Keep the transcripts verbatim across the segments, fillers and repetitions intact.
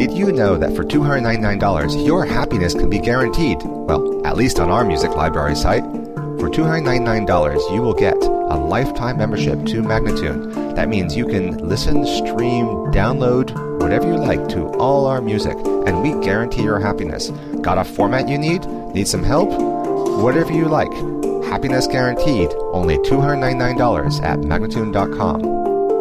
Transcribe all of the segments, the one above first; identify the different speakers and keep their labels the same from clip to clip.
Speaker 1: Did you know that for two hundred ninety-nine dollars, your happiness can be guaranteed? Well, at least on our music library site. For two hundred ninety-nine dollars, you will get a lifetime membership to Magnatune. That means you can listen, stream, download, whatever you like to all our music, and we guarantee your happiness. Got a format you need? Need some help? Whatever you like. Happiness guaranteed. Only two hundred ninety-nine dollars at Magnatune dot com.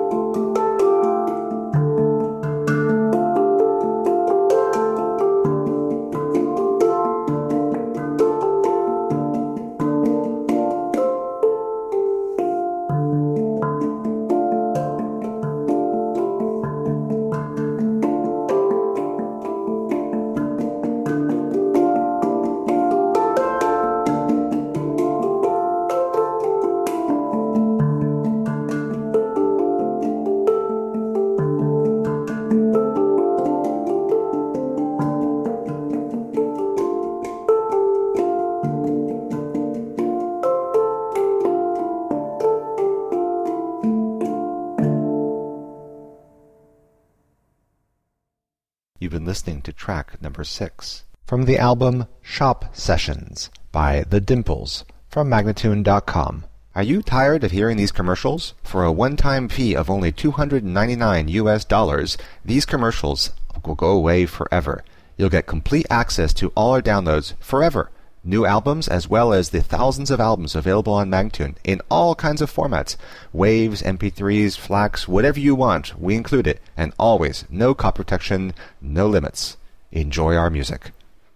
Speaker 1: You've been listening to track number six from the album Shop Sessions by The Dimples from Magnatune dot com. Are you tired of hearing these commercials? For a one-time fee of only two hundred ninety-nine U S dollars, these commercials will go away forever. You'll get complete access to all our downloads forever. New albums as well as the thousands of albums available on Magnatune in all kinds of formats. Waves, M P threes, FLACs, whatever you want, we include it. And always, no copy protection, no limits. Enjoy our music.